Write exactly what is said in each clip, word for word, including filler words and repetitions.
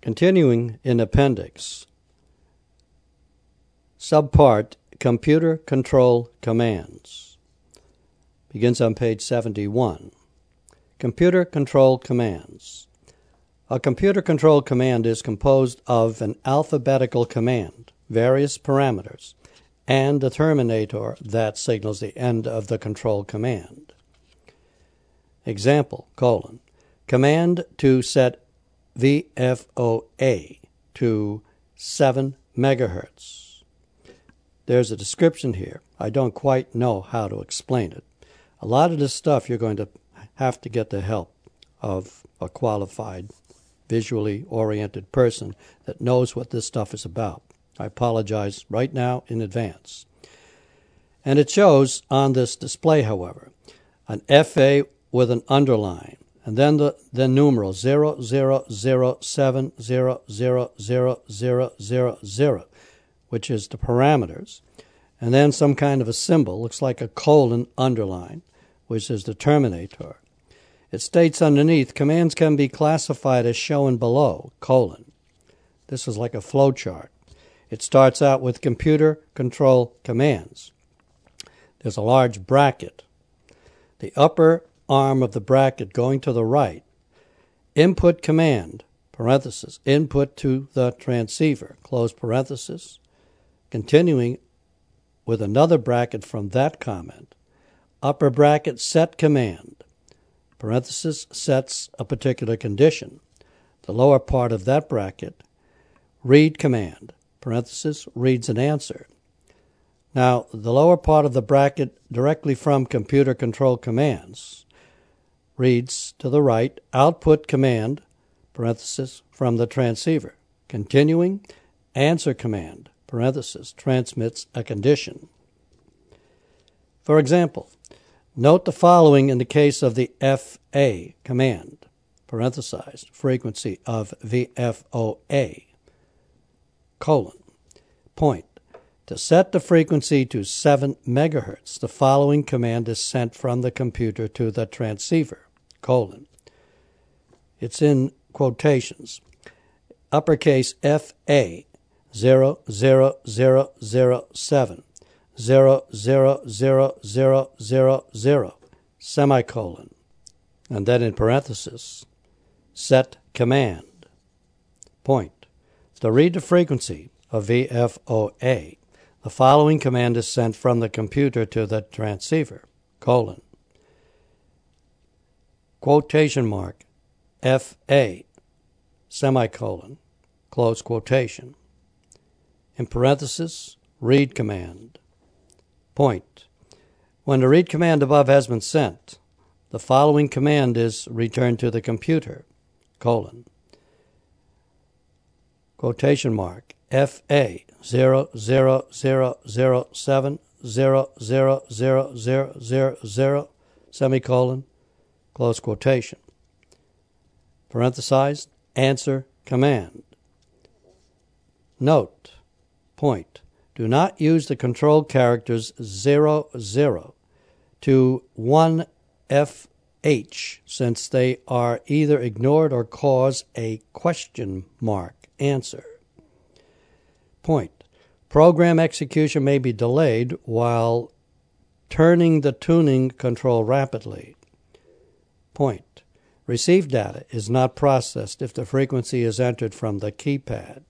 Continuing in Appendix, Subpart Computer Control Commands. Begins on page seventy-one. Computer Control Commands. A computer control command is composed of an alphabetical command, various parameters, and a terminator that signals the end of the control command. Example, colon, command to set V F O A to seven megahertz. There's a description here. I don't quite know how to explain it. A lot of this stuff you're going to have to get the help of a qualified, visually oriented person that knows what this stuff is about. I apologize right now in advance. And it shows on this display, however, an F A with an underline, and then the then numeral zero zero zero seven zero zero zero zero zero zero, which is the parameters, and then some kind of a symbol, looks like a colon underline, which is the terminator. It states underneath, commands can be classified as shown below, colon. This is like a flow chart. It starts out with computer control commands. There's a large bracket. The upper arm of the bracket going to the right, input command, parenthesis, input to the transceiver, close parenthesis, continuing with another bracket from that comment, upper bracket set command, parenthesis, sets a particular condition. The lower part of that bracket, read command, parenthesis, reads an answer. Now, the lower part of the bracket directly from computer control commands reads to the right, output command, parenthesis, from the transceiver. Continuing, answer command, parenthesis, transmits a condition. For example, note the following in the case of the F A command, parenthesized, frequency of V F O A, colon, point. To set the frequency to seven megahertz, the following command is sent from the computer to the transceiver, colon. It's in quotations. Uppercase F A, zero zero zero zero seven, zero zero zero zero zero zero, semicolon, and then in parenthesis, set command, point. To read the frequency of V F O A, the following command is sent from the computer to the transceiver, colon. Quotation mark, F A, semicolon, close quotation. In parenthesis, read command, point. When the read command above has been sent, the following command is returned to the computer, colon. Quotation mark, F A, zero zero zero zero seven zero zero zero zero zero zero, semicolon, close quotation. Parenthesized, answer command. Note, point, do not use the control characters zero zero to one F H since they are either ignored or cause a question mark answer. Point. Program execution may be delayed while turning the tuning control rapidly. Point. Received data is not processed if the frequency is entered from the keypad.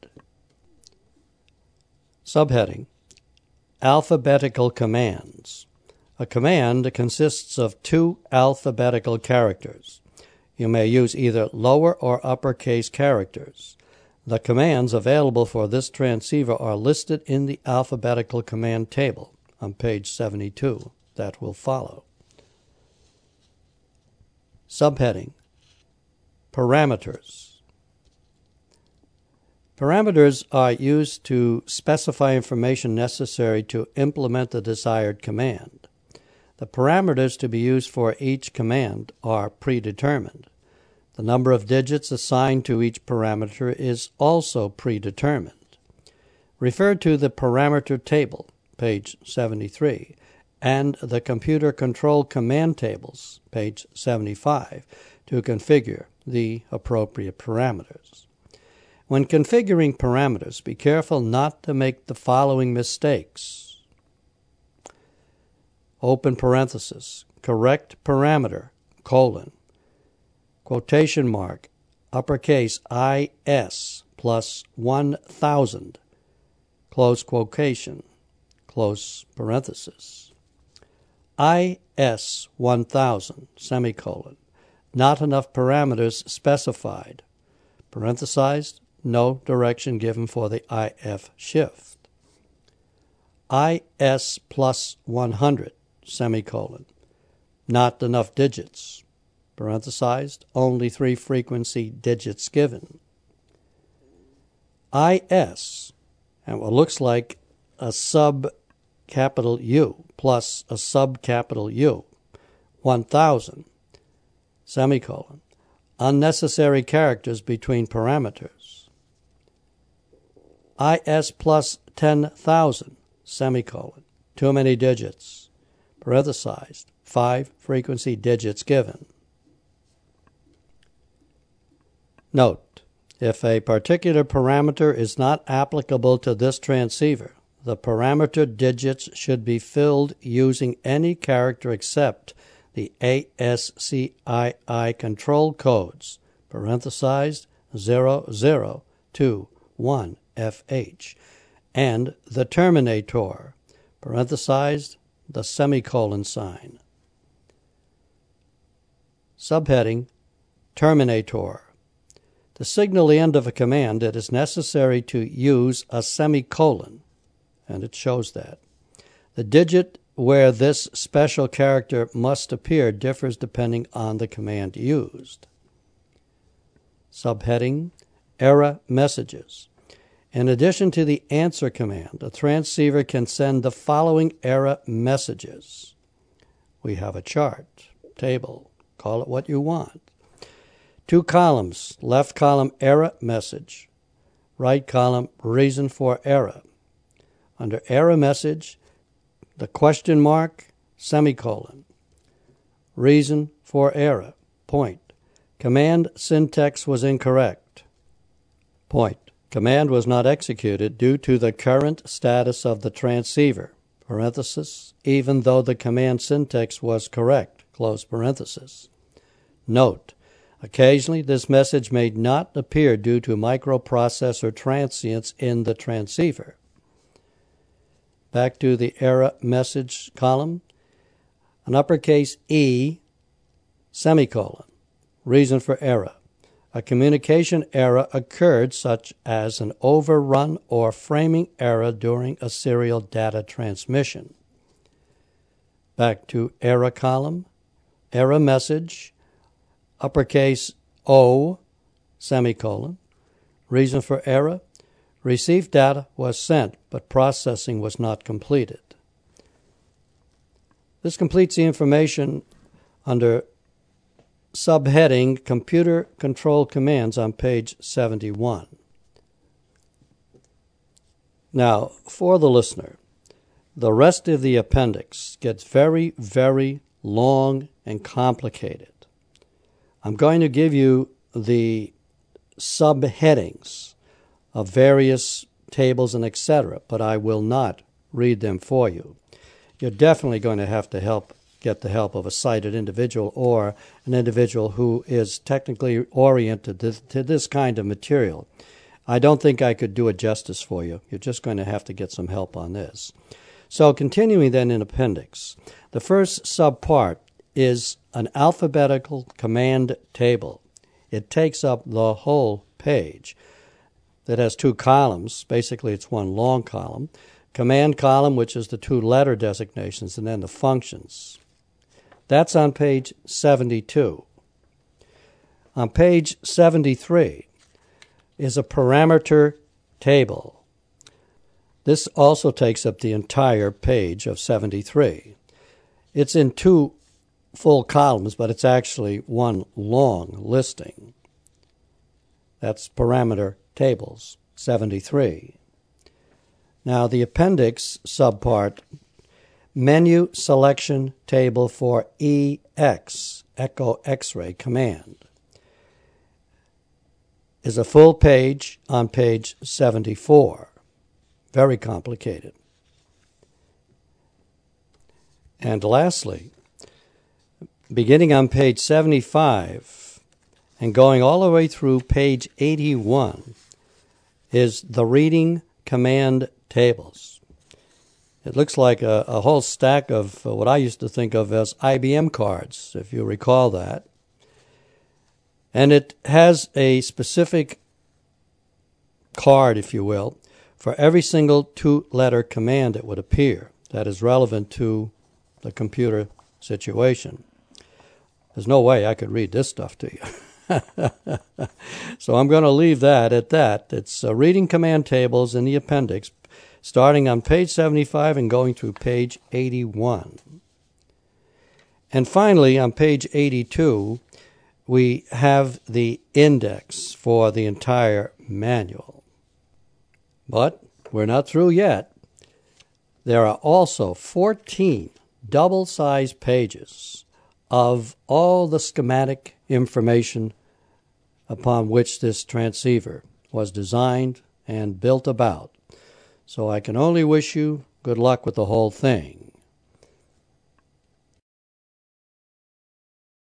Subheading, Alphabetical Commands. A command consists of two alphabetical characters. You may use either lower or uppercase characters. The commands available for this transceiver are listed in the alphabetical command table on page seventy-two that will follow. Subheading, Parameters. Parameters are used to specify information necessary to implement the desired command. The parameters to be used for each command are predetermined. The number of digits assigned to each parameter is also predetermined. Refer to the parameter table, page seventy-three, and the computer control command tables, page seventy-five, to configure the appropriate parameters. When configuring parameters, be careful not to make the following mistakes. Open parenthesis, correct parameter, colon, quotation mark, uppercase I S plus one thousand, close quotation, close parenthesis. I S one thousand, semicolon, not enough parameters specified, parenthesized, no direction given for the I F shift. I S plus one hundred, semicolon, not enough digits, parenthesized, only three frequency digits given. I S, and what looks like a sub capital U plus a sub capital U, one thousand, semicolon, unnecessary characters between parameters. I S plus ten thousand, semicolon, too many digits, parenthesized, five frequency digits given. Note, if a particular parameter is not applicable to this transceiver, the parameter digits should be filled using any character except the A S C I I control codes, parenthesized, zero zero two one F H, and the terminator, parenthesized, the semicolon sign. Subheading, Terminator. To signal the end of a command, it is necessary to use a semicolon, and it shows that. The digit where this special character must appear differs depending on the command used. Subheading, Error Messages. In addition to the answer command, a transceiver can send the following error messages. We have a chart, table, call it what you want. Two columns, left column error message, right column reason for error. Under error message, the question mark, semicolon, reason for error, point. Command syntax was incorrect, point. Command was not executed due to the current status of the transceiver, parenthesis, even though the command syntax was correct, close parenthesis. Note, occasionally this message may not appear due to microprocessor transients in the transceiver. Back to the error message column, an uppercase E, semicolon, reason for error. A communication error occurred, such as an overrun or framing error during a serial data transmission. Back to error column, error message, uppercase O, semicolon, reason for error. Received data was sent, but processing was not completed. This completes the information under subheading Computer Control Commands on page seventy-one. Now, for the listener, the rest of the appendix gets very, very long and complicated. I'm going to give you the subheadings of various tables and et cetera, but I will not read them for you. You're definitely going to have to help get the help of a sighted individual or an individual who is technically oriented to, to this kind of material. I don't think I could do it justice for you. You're just going to have to get some help on this. So continuing then in appendix, the first subpart is an alphabetical command table. It takes up the whole page. That has two columns. Basically, it's one long column. Command column, which is the two letter designations, and then the functions. That's on page seventy-two. On page seventy-three is a parameter table. This also takes up the entire page of seventy-three. It's in two full columns, but it's actually one long listing. That's parameter tables, seventy-three. Now the appendix subpart, menu selection table for E X, Echo X-ray command. is a full page on page seventy-four. Very complicated. And lastly, beginning on page seventy-five and going all the way through page eighty-one is the reading command tables. It looks like a, a whole stack of uh, what I used to think of as I B M cards, if you recall that. And it has a specific card, if you will, for every single two-letter command that would appear that is relevant to the computer situation. There's no way I could read this stuff to you. So I'm going to leave that at that. It's uh, reading command tables in the appendix, starting on page seventy-five and going through page eighty-one. And finally, on page eighty-two, we have the index for the entire manual. But we're not through yet. There are also fourteen double-sized pages of all the schematic information upon which this transceiver was designed and built about. So I can only wish you good luck with the whole thing.